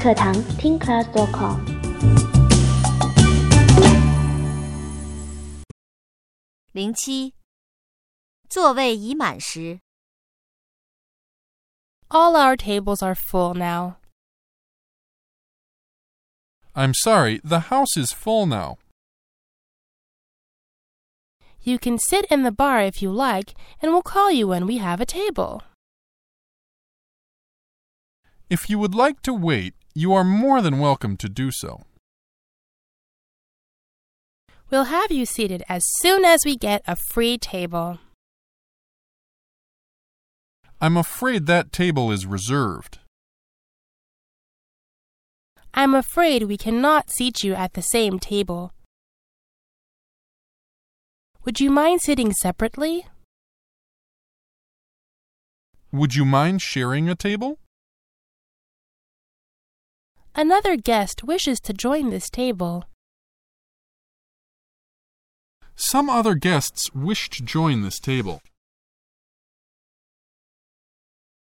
课堂听 class.com。 07座位已满时。 All our tables are full now. I'm sorry, the house is full now. You can sit in the bar if you like, and we'll call you when we have a table. If you would like to wait, you are more than welcome to do so. We'll have you seated as soon as we get a free table. I'm afraid that table is reserved. I'm afraid we cannot seat you at the same table. Would you mind sitting separately? Would you mind sharing a table? Another guest wishes to join this table. Some other guests wish to join this table.